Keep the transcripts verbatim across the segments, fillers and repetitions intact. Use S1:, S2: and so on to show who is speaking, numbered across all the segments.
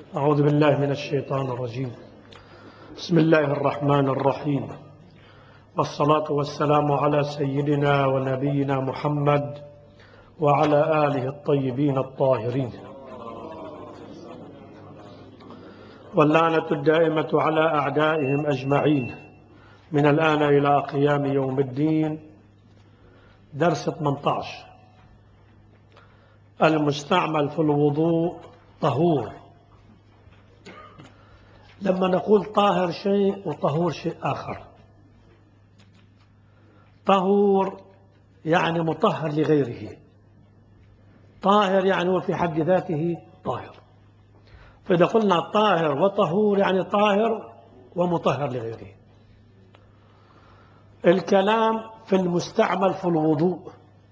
S1: أعوذ بالله من الشيطان الرجيم. بسم الله الرحمن الرحيم، والصلاة والسلام على سيدنا ونبينا محمد وعلى آله الطيبين الطاهرين، واللعنة الدائمة على أعدائهم أجمعين من الآن إلى قيام يوم الدين. درس ثمانية عشر: المستعمل في الوضوء طهور. لما نقول طاهر شيء وطهور شيء آخر. طهور يعني مطهر لغيره، طاهر يعني هو في حد ذاته طاهر. فإذا قلنا طاهر وطهور يعني طاهر ومطهر لغيره. الكلام في المستعمل في الوضوء.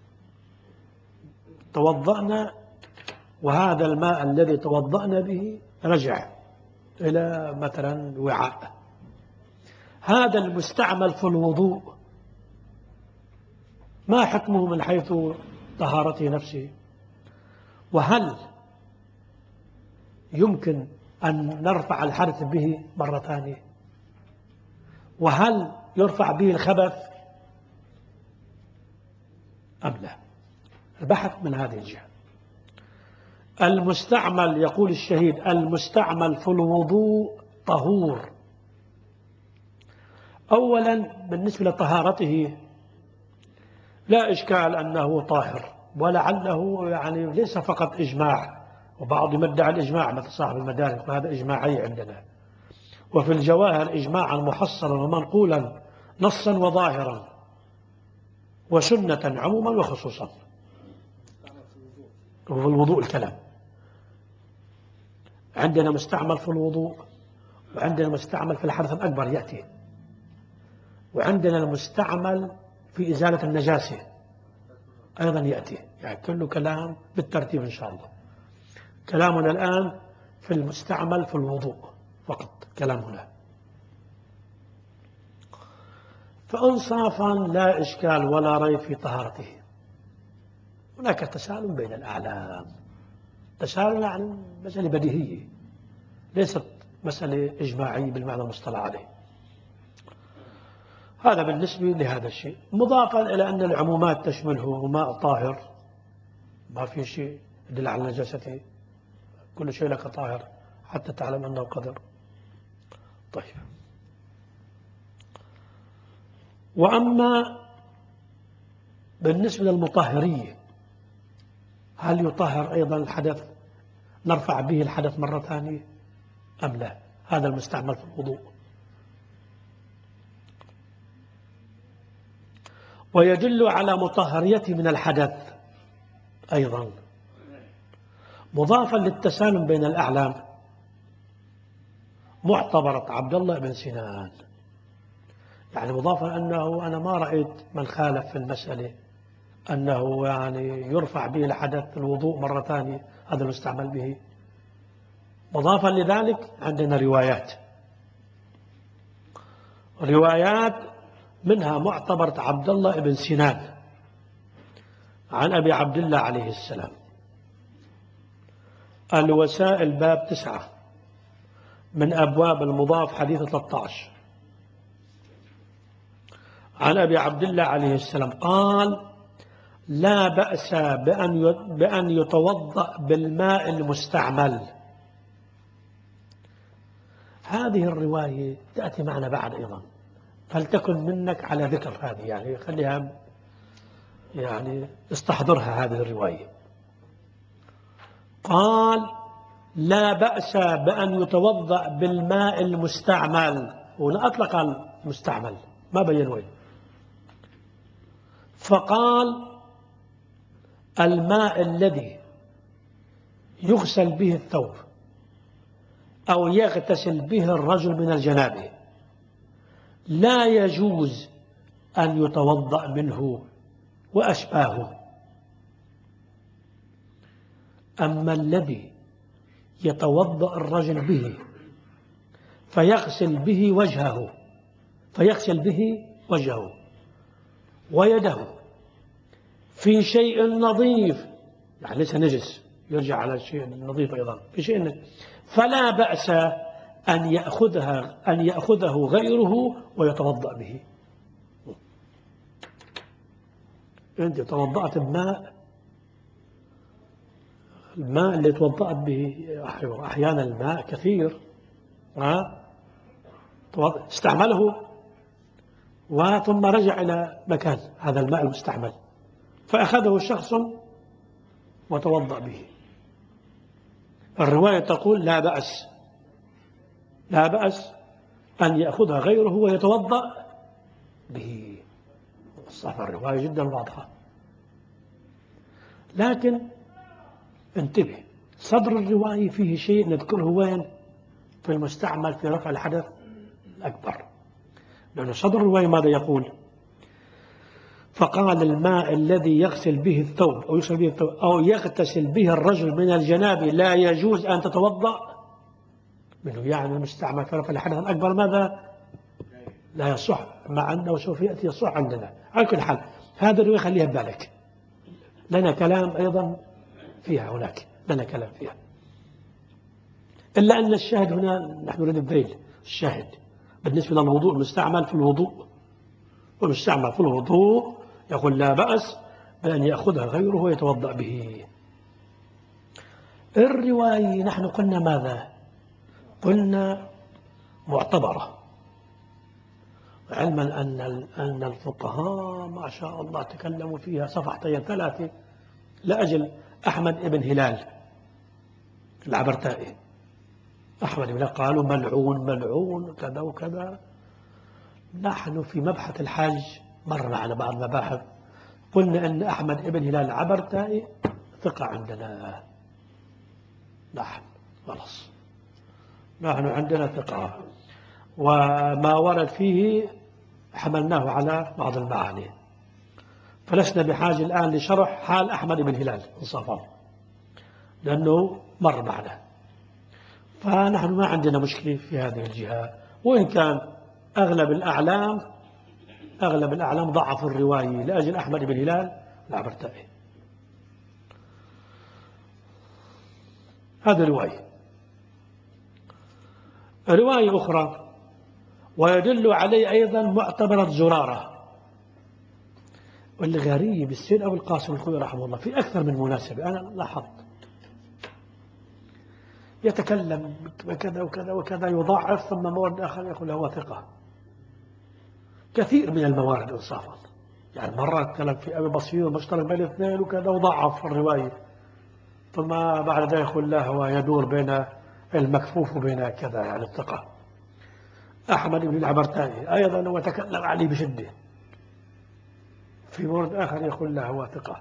S1: توضأنا وهذا الماء الذي توضأنا به رجع إلى مثلا وعاء، هذا المستعمل في الوضوء ما حكمه من حيث طهارته نفسه؟ وهل يمكن أن نرفع الحدث به مرة ثانية؟ وهل يرفع به الخبث أم لا؟ البحث من هذه الجهة. المستعمل، يقول الشهيد، المستعمل في الوضوء طهور. أولا بالنسبة لطهارته لا إشكال أنه طاهر، ولعله يعني ليس فقط إجماع، وبعض يدعي الإجماع مثل صاحب المدارك، وهذا إجماعي عندنا. وفي الجواهر إجماعا محصلا ومنقولا نصا وظاهرا وسنة عموما وخصوصا. وفي الوضوء الكلام عندنا مستعمل في الوضوء، وعندنا مستعمل في الحدث الأكبر يأتي، وعندنا المستعمل في إزالة النجاسة أيضا يأتي. يعني كله كلام بالترتيب إن شاء الله. كلامنا الآن في المستعمل في الوضوء فقط كلامنا. فإنصافا لا إشكال ولا ريب في طهارته. هناك تسالم بين الأعلام، تسالم يعني مسألة بديهية، ليست مسألة إجماعية بالمعنى المصطلح عليه. هذا بالنسبة لهذا الشيء، مضافا إلى أن العمومات تشمله ماء طاهر، ما في شيء يدل على نجاسته، كل شيء لك طاهر حتى تعلم أنه قدر. طيب، وأما بالنسبة للمطهرية، هل يطهر أيضا الحدث، نرفع به الحدث مرة ثانية أم لا؟ هذا المستعمل في الوضوء. ويدل على مطهريته من الحدث أيضا، مضافا للتسالم بين الأعلام، معتبرة عبد الله بن سنان. يعني مضافا أنه أنا ما رأيت من خالف في المسألة أنه يعني يرفع به الحدث في الوضوء مرة ثانية، هذا المستعمل به. مضافا لذلك عندنا روايات روايات منها معتبرة عبد الله بن سنان عن أبي عبد الله عليه السلام. الوسائل باب تسعة من أبواب المضاف حديث ثلاثة عشر. عن أبي عبد الله عليه السلام قال: لا بأس بأن بأن يتوضأ بالماء المستعمل. هذه الرواية تأتي معنا بعد أيضا، فلتكن منك على ذكر هذه، يعني خليها يعني استحضرها هذه الرواية. قال: لا بأس بأن يتوضأ بالماء المستعمل. هنا أطلق المستعمل ما بين وين، فقال: الماء الذي يغسل به الثوب أو يغتسل به الرجل من الجنابه لا يجوز أن يتوضأ منه وأشباهه. أما الذي يتوضأ الرجل به فيغسل به وجهه فيغسل به وجهه ويده في شيء نظيف، يعني ليس نجس، يرجع على الشيء النظيف أيضا، في شيء فلا بأس أن يأخذها أن يأخذه غيره ويتوضأ به. أنت توضأت بماء، الماء اللي توضأت به أحيانا الماء كثير استعمله وثم رجع إلى مكان هذا الماء المستعمل فأخذه شخص وتوضأ به. الرواية تقول لا بأس لا بأس أن يأخذها غيره ويتوضأ به. صح، الرواية جدا واضحة. لكن انتبه، صدر الرواية فيه شيء نذكره وين؟ في المستعمل في رفع الحدث الأكبر. لأن صدر الرواية ماذا يقول؟ فقال الماء الذي يغسل به الثوب أو يغسل به الثوب أو يغتسل به الرجل من الجنابة لا يجوز أن تتوضأ منه. يعني المستعمل في رفع الحدث الأكبر ماذا؟ لا يصح، مع أنه سوف يأتي يصح عندنا. على كل حال هذا الرواية خليها ببالك، لنا كلام أيضا فيها، هناك لنا كلام فيها. إلا أن الشاهد هنا نحن نريد الذيل الشاهد بالنسبة للوضوء المستعمل في الوضوء، والمستعمل في الوضوء يقول لا بأس بأن يأخذها غيره ويتوضأ به. الرواية نحن قلنا ماذا؟ قلنا معتبرة، علما أن أن الفقهاء ما شاء الله تكلموا فيها صفحتين ثلاثة لأجل أحمد بن هلال العبرتائي. أحمد بن قالوا ملعون ملعون كذا وكذا. نحن في مبحث الحج مرنا على بعض المباحث قلنا أن أحمد بن هلال العبرتائي ثقة عندنا. نحن خلاص نحن عندنا ثقة، وما ورد فيه حملناه على بعض المعاني، فلسنا بحاجة الآن لشرح حال أحمد بن هلال انصافا لأنه مر معنا. فنحن ما عندنا مشكلة في هذه الجهة، وإن كان أغلب الأعلام أغلب الأعلام ضعفوا الرواية لأجل أحمد بن هلال العبرتائي. هذه رواية. رواية أخرى ويدل عليه أيضا معتبرة زرارة. والغريب السيد أبو القاسم الخوئي رحمه الله في أكثر من مناسبة أنا لاحظت يتكلم وكذا وكذا وكذا يضاعف، ثم مورد آخر يقول هو ثقة. كثير من الموارد انصافا، يعني مرة تكلم في أبي بصير مشترك بين الاثنين وكذا وضعف الرواية، ثم بعد ذلك يقول لا هو يدور بين المكفوف وبين كذا يعني الثقة. أحمد بن العبرتاني أيضا هو تكلم عليه بشدة، في مورد آخر يقول لا هو ثقة.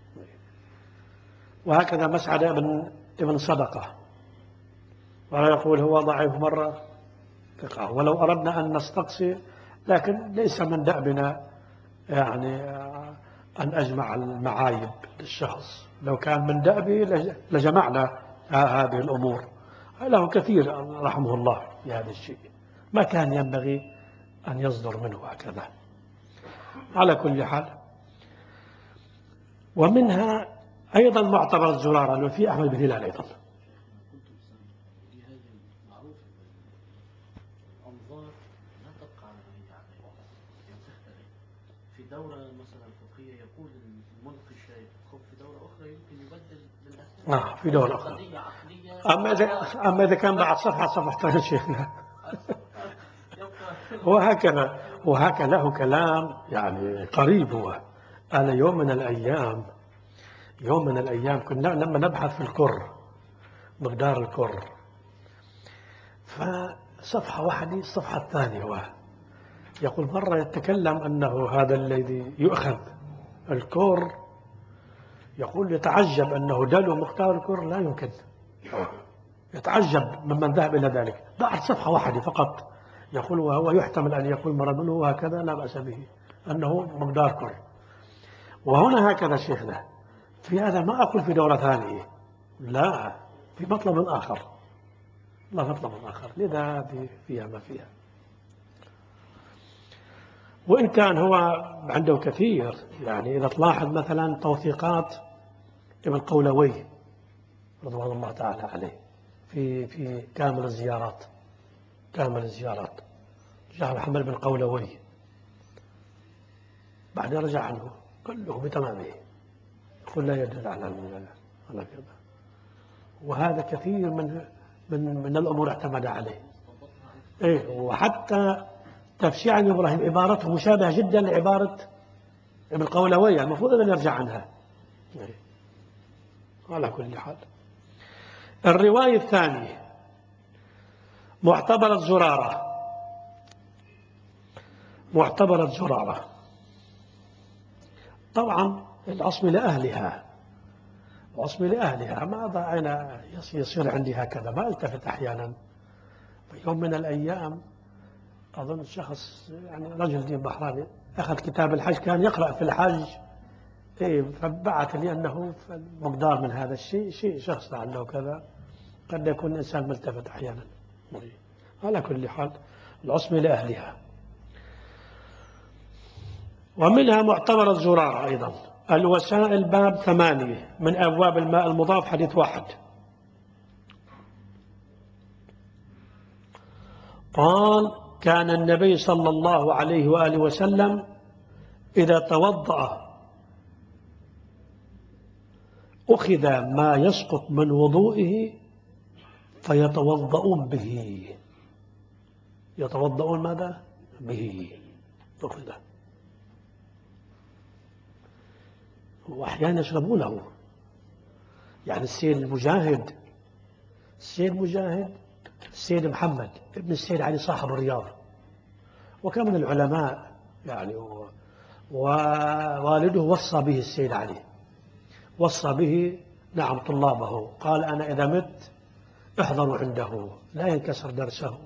S1: وهكذا مسعد بن ابن صدقة ولا يقول هو ضعيف مرة ثقة. ولو أردنا أن نستقصي، لكن ليس من دأبنا يعني أن أجمع المعايب للشخص، لو كان من دأبي لجمعنا هذه الأمور. له كثير رحمه الله في هذا الشيء، ما كان ينبغي أن يصدر منه هكذا. على كل حال، ومنها أيضا معتبر زرارة اللي في أحمد بن هلال أيضا.
S2: في دورة مثلا فقهية يقول الملقي شيء، في دورة أخرى يمكن يبدل بالأسئلة.
S1: آه في دورة أخرى. أما إذا أما إذا كان بعد صفحة صفحتين شيخنا وهكذا وهكذا له كلام يعني قريب. هو أنا يوم من الأيام يوم من الأيام كنا لما نبحث في الكر مقدار الكر، فصفحة واحدة الصفحة الثانية هو يقول مرة يتكلم أنه هذا الذي يؤخذ الكر يقول يتعجب أنه دلو مقدار الكر لا يمكن، يتعجب ممن ذهب إلى ذلك بعد صفحة واحدة فقط. يقول وهو يحتمل أن يقول مرة منه وهكذا لا بأس به أنه مقدار كر. وهنا هكذا شيخنا في هذا ما أقول في دورة ثانية، لا في مطلب آخر، لا مطلب آخر، لذا فيها ما فيها. وإن كان هو عنده كثير، يعني إذا تلاحظ مثلا توثيقات ابن قولوي رضوان الله تعالى عليه في في كامل الزيارات كامل الزيارات جاء محمد بن قولوي، بعدين رجع عنه كله بتمامه، يقول لا يدل على على كذا. وهذا كثير من من من الأمور اعتمد عليه. إيه، وحتى تفسير عن إبراهيم عبارته مشابهة جدا لعبارة ابن قولوي، المفروض أن يرجع عنها. إيه. على كل حال، الرواية الثانية معتبرة زرارة معتبرة زرارة طبعا العصم لأهلها العصم لأهلها ماذا أنا يصير عندي هكذا، ما التفت أحيانا. في يوم من الأيام أظن شخص يعني رجل دين بحراني أخذ كتاب الحج، كان يقرأ في الحج، إيه، فبعث لي أنه مقدار من هذا الشيء شيء شخص لعله كذا، قد يكون الإنسان ملتفت أحيانا. على كل حال العصمة لأهلها. ومنها معتبر الزرارة أيضا. الوسائل باب ثمانية من أبواب الماء المضاف، حديث واحد. قال: كان النبي صلى الله عليه وآله وسلم إذا توضأ أخذ ما يسقط من وضوئه فيتوضؤون به. يتوضؤون ماذا؟ به. أخذ. وأحيانا يشربونه. يعني السيد المجاهد السيد مجاهد السيد محمد ابن السيد علي صاحب الرياض، وكان من العلماء يعني، ووالده وصى به السيد علي، وصى به نعم طلابه، قال: أنا إذا مت احضروا عنده لا ينكسر درسه.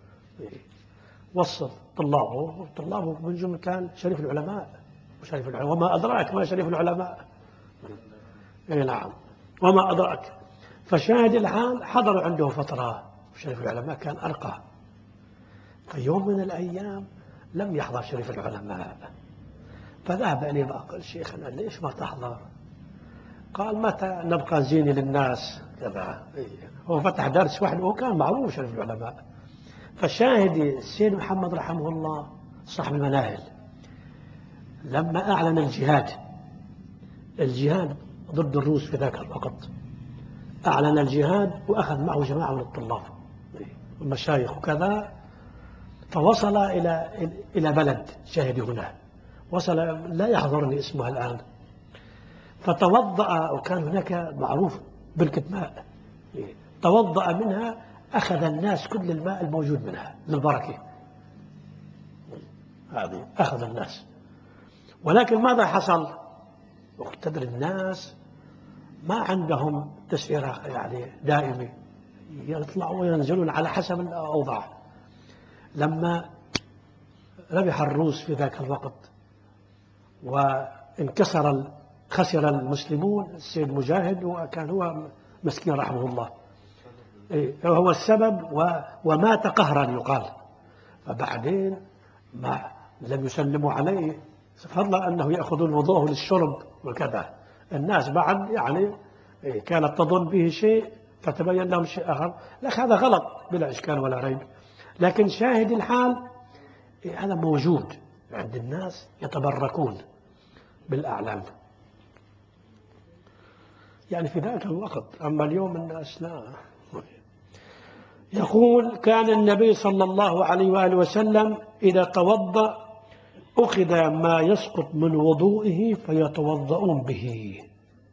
S1: وصى طلابه، طلابه من جمله كان شريف العلماء وشريف العلماء وما أدراك ما شريف العلماء. اي نعم، وما أدراك. فشاهد الحال حضروا عنده فترة، شريف العلماء كان أرقى. في يوم من الأيام لم يحضر شريف العلماء، فذهب إليه وقال: شيخنا ليش ما تحضر؟ قال: متى نبقى زين للناس كذا. هو فتح درس واحد وكان معروف شريف العلماء. فالشاهد السيد محمد رحمه الله صاحب المناهل لما أعلن الجهاد الجهاد ضد الروس في ذاك الوقت، أعلن الجهاد وأخذ معه جماعة من الطلاب والمشايخ وكذا، فوصل إلى إلى بلد شاهد هنا، وصل لا يحضرني اسمها الآن، فتوضأ، وكان هناك معروف بركة ماء، توضأ منها، أخذ الناس كل الماء الموجود منها للبركة هذه، أخذ الناس. ولكن ماذا حصل؟ تدري الناس ما عندهم تسعيرة يعني دائمة، يطلعوا وينزلون على حسب الأوضاع. لما ربح الروس في ذاك الوقت وانكسر خسر المسلمون، السيد مجاهد وكان هو مسكين رحمه الله، هو السبب، ومات قهرا يقال. فبعدين ما لم يسلموا عليه، فضلا أنه يأخذون وضوءه للشرب وكذا. الناس بعد يعني كانت تظن به شيء فتبين لهم شيء آخر. لك هذا غلط بلا إشكال ولا ريب، لكن شاهد الحال هذا موجود عند الناس، يتبركون بالأعلام يعني في ذاك الوقت. أما اليوم الناس لا. يقول: كان النبي صلى الله عليه وآله وسلم إذا توضأ أخذ ما يسقط من وضوئه فيتوضؤون به.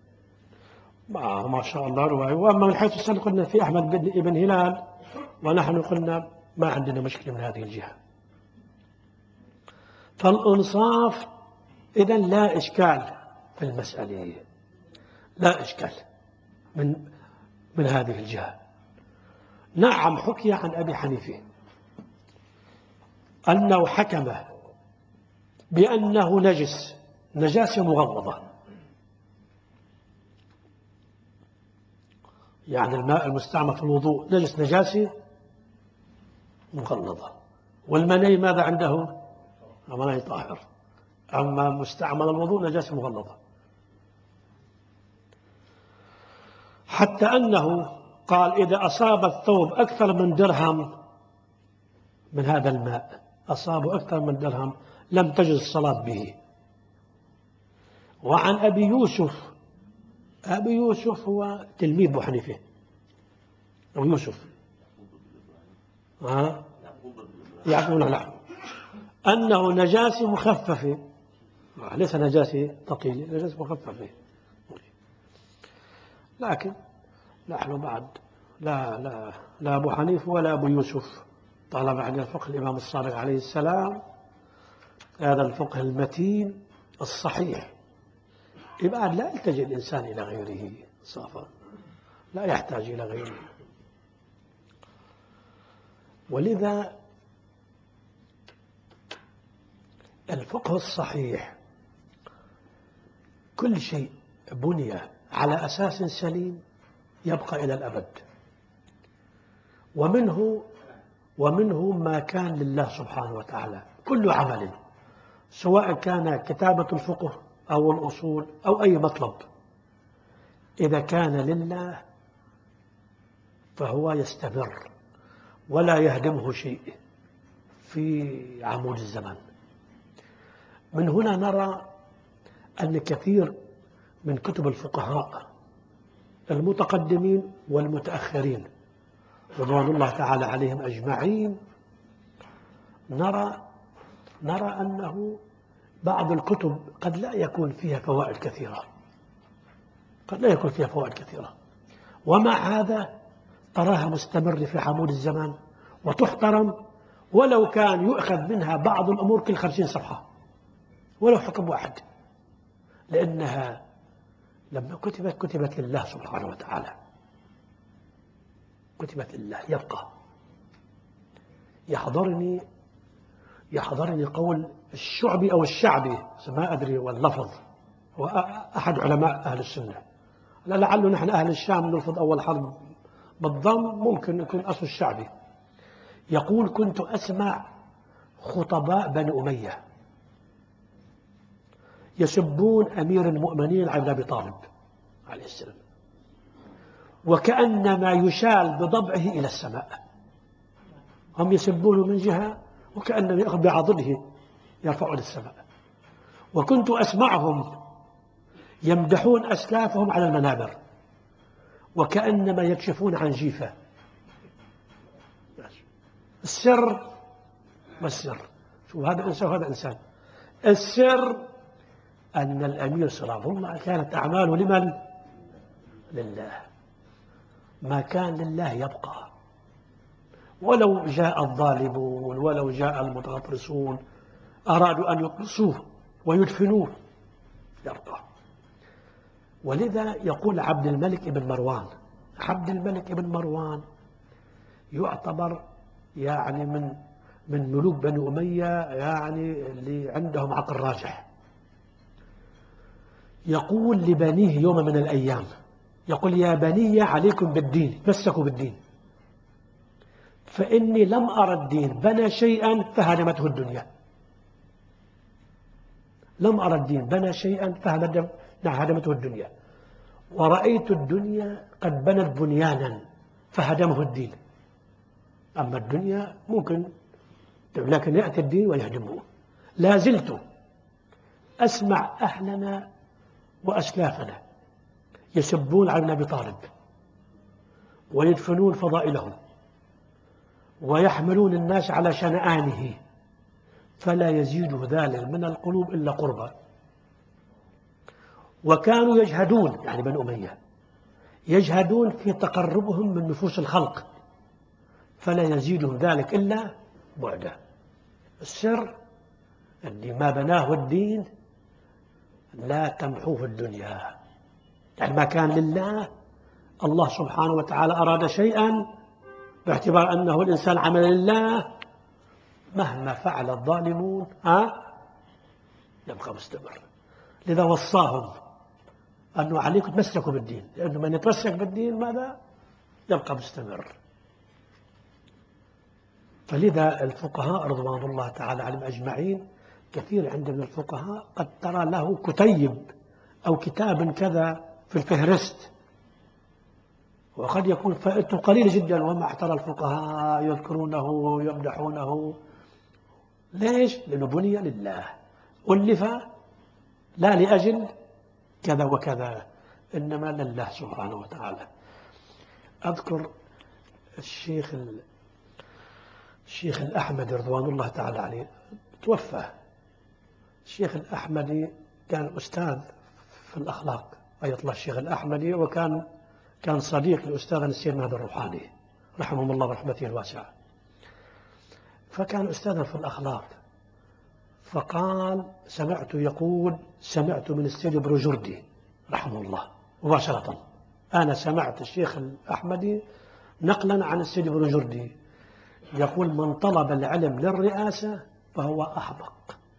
S1: ما شاء الله رواية. وأما من حيث السنة قلنا في أحمد بن هلال، ونحن قلنا ما عندنا مشكلة من هذه الجهة. فالإنصاف إذن لا إشكال في المسألة، لا إشكال من من هذه الجهة. نعم، حكي عن أبي حنيفة أنه حكم بأنه نجس، نجاسة مغلظة، يعني الماء المستعمل في الوضوء نجس نجاسة مغلظة. والمني ماذا عنده؟ مني طاهر. أما مستعمل الوضوء نجاسة مغلظة، حتى أنه قال إذا أصاب الثوب أكثر من درهم من هذا الماء، أصابه أكثر من درهم، لم تجز الصلاة به. وعن أبي يوسف، أبي يوسف هو تلميذ أبو حنيفة، أبو يوسف ها يعقوب لا أنه نجاسة مخففة، ليس نجاسة ثقيلة، نجاسة مخففة. لكن نحن بعد لا لا لا أبو حنيفة ولا أبو يوسف طالما عندنا الفقه الإمام الصادق عليه السلام، هذا الفقه المتين الصحيح، يبقى لا يلتجئ الإنسان إلى غيره صافا، لا يحتاج إلى غيره. ولذا الفقه الصحيح كل شيء بني على أساس سليم يبقى إلى الأبد، ومنه ومنه ما كان لله سبحانه وتعالى. كل عمل سواء كان كتابة الفقه أو الأصول أو أي مطلب، إذا كان لله فهو يستمر ولا يهدمه شيء في عمود الزمن. من هنا نرى أن كثير من كتب الفقهاء المتقدمين والمتأخرين رضوان الله تعالى عليهم أجمعين، نرى نرى أنه بعض الكتب قد لا يكون فيها فوائد كثيرة، قد لا يكون فيها فوائد كثيرة، ومع هذا تراها مستمرة في عمود الزمان وتحترم، ولو كان يؤخذ منها بعض الأمور كل خمسين صفحة ولو حكم واحد، لأنها لما كتبت كتبت لله سبحانه وتعالى، كتبت لله. يبقى يحضرني يحضرني قول الشعبي أو الشعبي، ما أدري واللفظ، هو أحد علماء أهل السنة، لعله نحن أهل الشام نلفظ أول حرف بالضم، ممكن يكون أصل الشعبي. يقول كنت أسمع خطباء بني أمية يسبون أمير المؤمنين علي بن أبي طالب عليه السلام، وكأنما يشال بضبعه إلى السماء. هم يسبونه من جهة وكأنما يأخذ بعضده يرفعه للسماء. وكنت أسمعهم يمدحون أسلافهم على المنابر وكأنما يكشفون عن جيفة. السر ما السر؟ شو هذا إنسان وهذا إنسان. السر أن الأمير صلى الله عليه وسلم كانت أعماله لمن؟ لله. ما كان لله يبقى، ولو جاء الظالمون ولو جاء المتغطرسون أرادوا أن يقصوه ويدفنوه يرضى. ولذا يقول عبد الملك بن مروان، عبد الملك بن مروان يعتبر يعني من من ملوك بني أمية يعني اللي عندهم عقل راجح. يقول لبنيه يوم من الأيام، يقول يا بني عليكم بالدين، تمسكوا بالدين، فإني لم أرى الدين بنى شيئا فهدمته الدنيا. لم أرى الدين بنى شيئا فهدمته الدنيا، ورأيت الدنيا قد بنت بنيانا فهدمه الدين. أما الدنيا ممكن، لكن يأتي الدين ويهدمه. لا زلت أسمع أهلنا وأسلافنا يسبون علي بن أبي طالب ويدفنون فضائلهم ويحملون الناس على شنآنه، فلا يزيد ذلك من القلوب إلا قربا. وكانوا يجهدون، يعني بنو أمية يجهدون في تقربهم من نفوس الخلق، فلا يزيدهم ذلك إلا بعدا. السر أن ما بناه الدين لا تمحوه الدنيا، يعني ما كان لله، الله سبحانه وتعالى أراد شيئا باعتبار أنه الإنسان عمل لله، مهما فعل الظالمون ها يبقى مستمر. لذا وصاهم أنه عليكم تمسكوا بالدين، لأنه من يتمسك بالدين ماذا؟ يبقى مستمر. فلذا الفقهاء رضوان الله تعالى عليهم أجمعين، كثير عند من الفقهاء قد ترى له كتيب أو كتاب كذا في الفهرست وقد يكون فائدته قليلة جدا، وما اعترى الفقهاء يذكرونه ويمدحونه. ليش؟ لأنه بني لله، ألف لا لأجل كذا وكذا، إنما لله سبحانه وتعالى. أذكر الشيخ الشيخ الأحمدي رضوان الله تعالى عليه توفى. الشيخ الأحمدي كان أستاذ في الأخلاق، أية الله الشيخ الأحمدي، وكان كان صديق الأستاذ السيد مهدي الروحاني رحمه الله برحمته الواسعة. فكان أستاذا في الأخلاق، فقال سمعت يقول سمعت من السيد بروجردي رحمه الله مباشرة. أنا سمعت الشيخ الأحمدي نقلا عن السيد بروجردي يقول من طلب العلم للرئاسة فهو أحمق.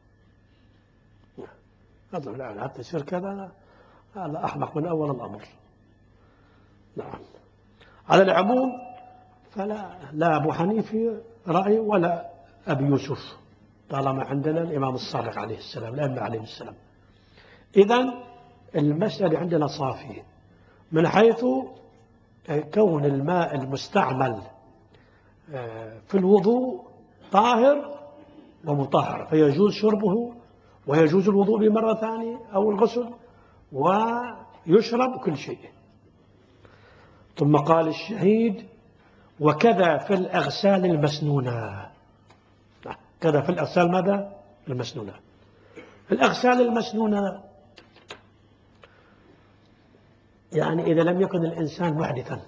S1: هذا العلم حتى يصير كذا، هذا أحمق من أول الأمر. نعم. على العموم فلا لا أبو حنيفة رأي ولا أبي يوسف، طالما عندنا الإمام الصادق عليه السلام، الأئمة عليه السلام. إذن المسألة عندنا صافية من حيث كون الماء المستعمل في الوضوء طاهر ومطهر، فيجوز شربه ويجوز الوضوء به مرة ثانية أو الغسل ويشرب كل شيء. ثم قال الشهيد وكذا في الأغسال المسنونة. كذا في الأغسال ماذا؟ المسنونة. الأغسال المسنونة يعني إذا لم يكن الإنسان محدثا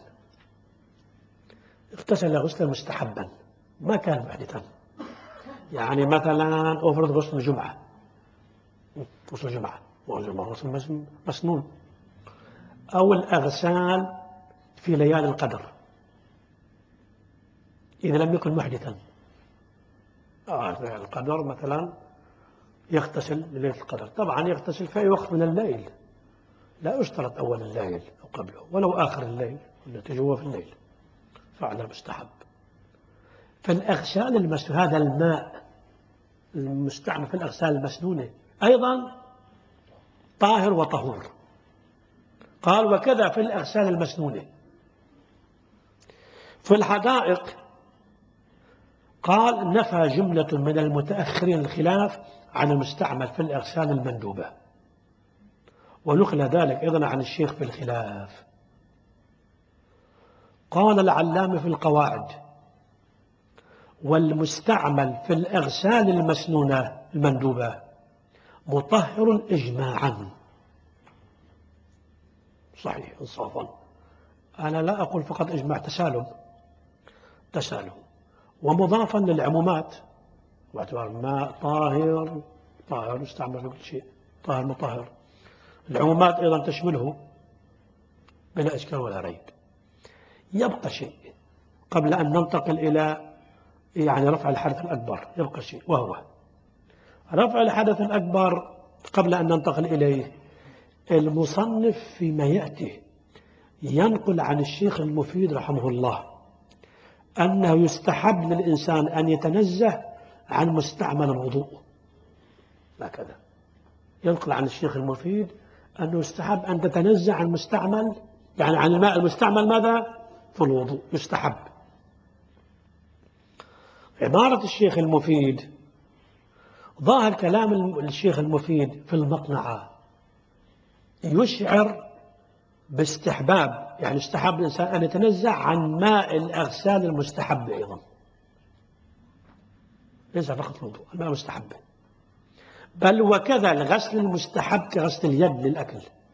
S1: اغتسل غسلا مستحبا، ما كان محدثا، يعني مثلا أفرض غسل الجمعة، غسل الجمعة غسل مسنون، أو الأغسال في ليالي القدر إذا لم يكن محدثا. آه القدر مثلا يغتسل لليلة القدر، طبعا يغتسل في أي وقت من الليل، لا يشترط أول الليل أو قبله، ولو آخر الليل التي جوا في الليل، فعلا مستحب. فالأغسال المسنونة هذا الماء المستعمل في الأغسال المسنونة أيضا طاهر وطهور. قال وكذا في الأغسال المسنونة. في الحدائق قال نفى جملة من المتأخرين الخلاف عن المستعمل في الأغسال المندوبة، ونقل ذلك أيضا عن الشيخ في الخلاف. قال العلامة في القواعد والمستعمل في الأغسال المسنونة المندوبة مطهر إجماعا. صحيح إنصافا، أنا لا أقول فقط إجماع، تسالم تسالم ومضافا للعمومات، واعتبار الماء طاهر طاهر يستعمل في كل شيء، طاهر مطهر. العمومات أيضا تشمله بلا إشكال ولا ريب. يبقى شيء قبل أن ننتقل إلى يعني رفع الحدث الأكبر، يبقى شيء وهو رفع الحدث الأكبر. قبل أن ننتقل إليه، المصنف فيما يأتي ينقل عن الشيخ المفيد رحمه الله أنه يستحب للإنسان أن يتنزه عن مستعمل الوضوء. هكذا ينقل عن الشيخ المفيد أنه يستحب أن تتنزه عن مستعمل، يعني عن الماء المستعمل ماذا؟ في الوضوء، يستحب. عبارة الشيخ المفيد ظاهر كلام الشيخ المفيد في المقنعة يشعر باستحباب، يعني استحب الإنسان أن يتنزه عن ماء الأغسال المستحب أيضا، ليس فقط الوضوء، الماء مستحب، بل وكذا الغسل المستحب كغسل اليد للأكل.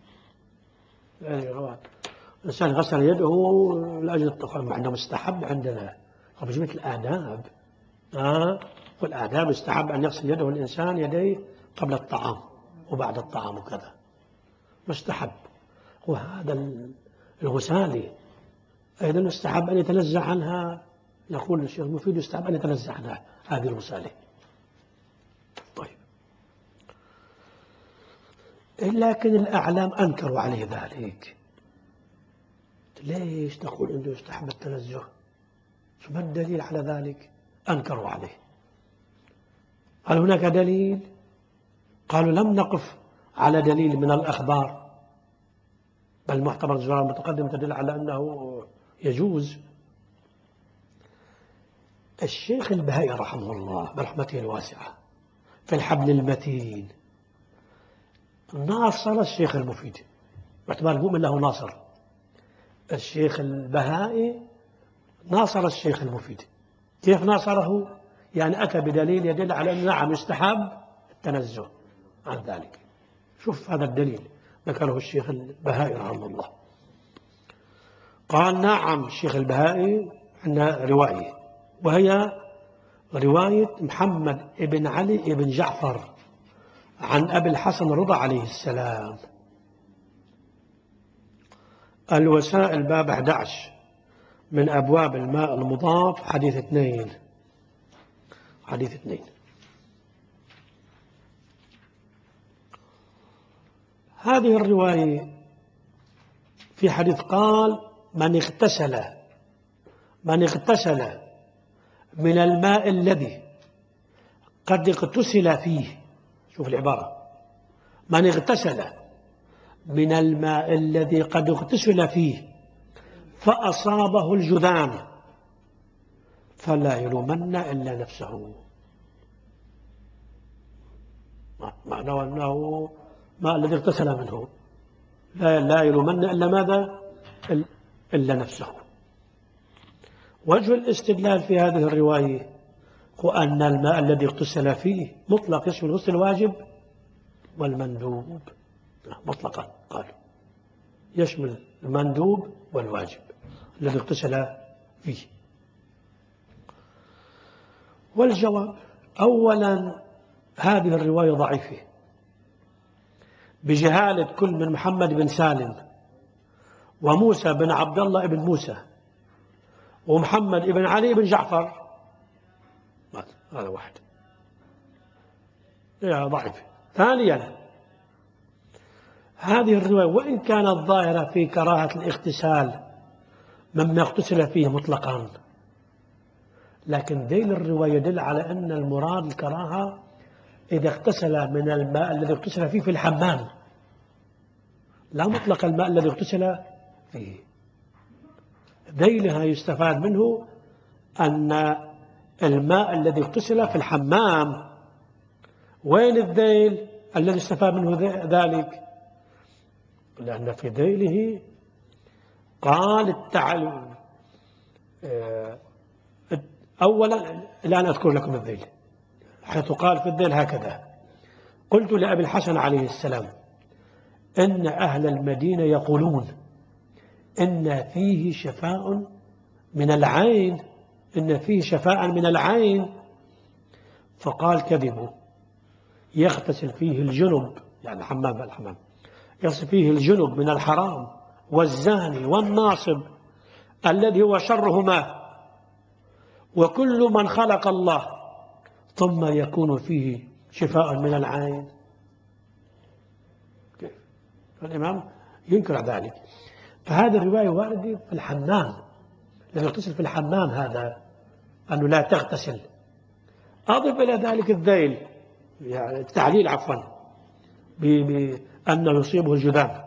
S1: يعني الإنسان غسل يده لأجل الطعام، معناه مستحب عندنا بجملة الآداب. آه والآداب يستحب أن يغسل يده الإنسان يديه قبل الطعام وبعد الطعام وكذا، مستحب. وهذا الغسالي أيضا يستحب أن يتنزه عنها، يقول الشيخ المفيد يستحب أن يتنزه عنها هذه الغسالة. طيب، لكن الأعلام أنكروا عليه ذلك. ليش تقول أنه يستحب التنزه؟ شو ما الدليل على ذلك؟ أنكروا عليه. هل هناك دليل؟ قالوا لم نقف على دليل من الأخبار بل معتبر الزرار المتقدم تدل على أنه يجوز. الشيخ البهائي رحمه الله برحمته الواسعة في الحبل المتين ناصر الشيخ المفيد، باعتبار المؤمن له ناصر. الشيخ البهائي ناصر الشيخ المفيد. كيف ناصره؟ يعني أتى بدليل يدل على أنه نعم يستحب التنزه عن ذلك. شوف هذا الدليل ذكره الشيخ البهائي رحمه الله. قال نعم الشيخ البهائي عندنا رواية، وهي رواية محمد ابن علي ابن جعفر عن أبي الحسن رضا عليه السلام. الوسائل باب أحد عشر من أبواب الماء المضاف حديث اثنين. حديث اثنين. هذه الرواية في حديث قال من اغتسل من اغتسل من الماء الذي قد اغتسل فيه. شوف العبارة، من اغتسل من الماء الذي قد اغتسل فيه فأصابه الجذام فلا يلومن إلا نفسه. معناه أنه ما الذي اغتسل منه لا لا يلومن إلا ماذا؟ إلا نفسه. وجه الاستدلال في هذه الرواية هو أن الماء الذي اغتسل فيه مطلق يشمل الغسل الواجب والمندوب مطلقا، قالوا يشمل المندوب والواجب الذي اغتسل فيه. والجواب أولا هذه الرواية ضعيفة بجهالة كل من محمد بن سالم وموسى بن عبد الله بن موسى ومحمد بن علي بن جعفر. هذا واحد ضعيف. ثانيا هذه الرواية وإن كانت ظاهرة في كراهة الاغتسال مما اغتسل فيه مطلقا، لكن ذيل الرواية يدل على أن المراد الكراهة إذا اغتسل من الماء الذي اغتسل فيه في الحمام، لا مطلق الماء الذي اغتسل فيه. ذيلها يستفاد منه أن الماء الذي اغتسل في الحمام. وين الذيل الذي استفاد منه ذلك؟ لأن في ذيله قال التعلم. أولا الآن أذكر لكم الذيل، حيث قال في الذيل هكذا: قلت لأبي الحسن عليه السلام إن أهل المدينة يقولون إن فيه شفاء من العين إن فيه شفاء من العين. فقال كذبوا، يغتسل فيه الجنب، يعني الحمام الحمام يغتسل فيه الجنب من الحرام والزاني والناصب الذي هو شرهما، وكل من خلق الله ثم يكون فيه شفاء من العين. فالإمام ينكر ذلك. فهذه الرواية واردة في الحمام، الذي يغتسل في الحمام هذا أنه لا تغتسل. أضف إلى ذلك الذيل، يعني التعليل عفوا بأنه يصيبه الجذام.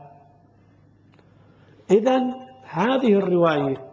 S1: إذن هذه الرواية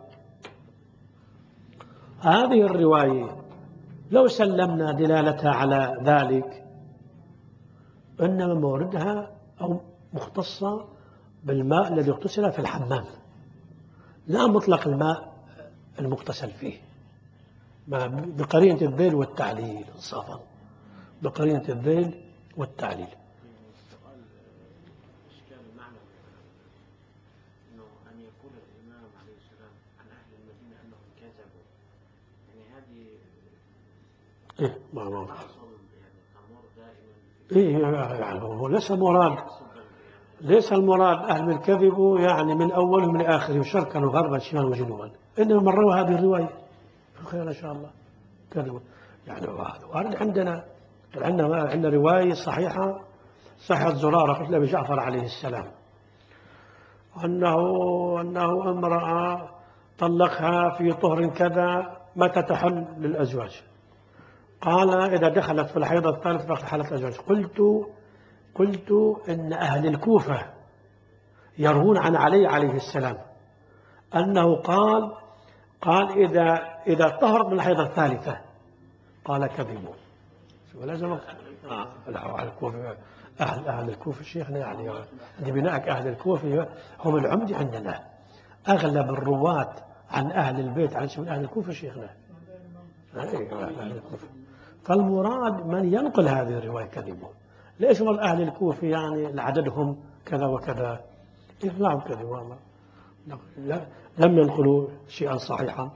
S1: هذه الرواية لو سلمنا دلالتها على ذلك إنما موردها أو مختصة بالماء الذي اغتسل في الحمام، لا مطلق الماء المغتسل فيه، بقرينة الذيل والتعليل انصافا، بقرينة الذيل والتعليل.
S2: سؤال إشكال المعنى إنه أن يقول الإمام عليه السلام عن أهل المدينة أنهم كذبوا، يعني هذه
S1: إيه ما ما
S2: يعني أمور دائما.
S1: إيه يعني هو ليس مراد ليس المراد أهل الكذب يعني من أولهم لآخرهم شرقا وغربا شمالا وجنوبا، إنما من روى هذه الرواية خير إن شاء الله كذبوا. يعني وارد عندنا عندنا عندنا رواية صحيحة صحة زرارة لأبي جعفر عليه السلام أنه أنه امرأة طلقها في طهر كذا متى تحل للأزواج؟ قال إذا دخلت في الحيض الثالث فقد حلت الأزواج. قلت قلت إن أهل الكوفة يروون عن علي عليه السلام أنه قال قال إذا إذا طهرت من الحيضة الثالثة قال كذبوا. ولازم آه أهل الكوفة أهل أهل الكوفة شيخنا يعني بناءك أهل الكوفة هم العمدة عندنا. أغلب الرواة عن أهل البيت عن من أهل الكوفة شيخنا. أهل الكوفة. فالمراد من ينقل هذه الرواية كذبوا. ليش من أهل الكوفة يعني عددهم كذا وكذا؟ نعم كذبوا لم ينقلوا شيئا صحيحا.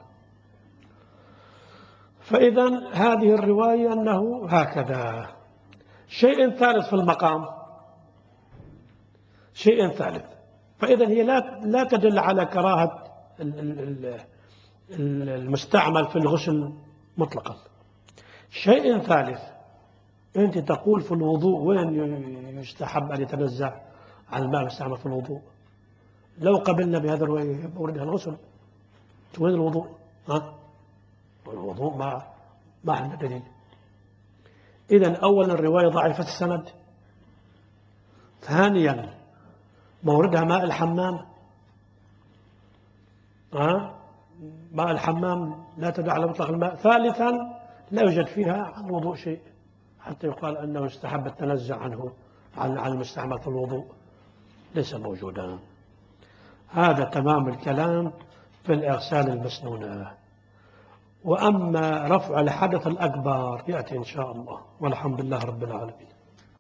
S1: فإذا هذه الرواية أنه هكذا. شيء ثالث في المقام، شيء ثالث، فإذا هي لا لا تدل على كراهة المستعمل في الغسل مطلقا. شيء ثالث، أنت تقول في الوضوء وين يستحب أن يتنزع عن الماء المستعمل في الوضوء؟ لو قبلنا بهذا الرواية وردها الغسل، وين الوضوء؟ ها؟ والوضوء ما ما عندنا دليل. إذن أولا الرواية ضعيفة السند، ثانيا موردها ماء الحمام، ها؟ ماء الحمام لا تدل على مطلق الماء، ثالثا لا يوجد فيها عن الوضوء شيء حتى يقال أنه استحب التنزع عنه عن عن المستعمل في الوضوء، ليس موجودا. هذا تمام الكلام في الإغسال المسنونة. وأما رفع الحدث الأكبر يأتي إن شاء الله، والحمد لله رب العالمين.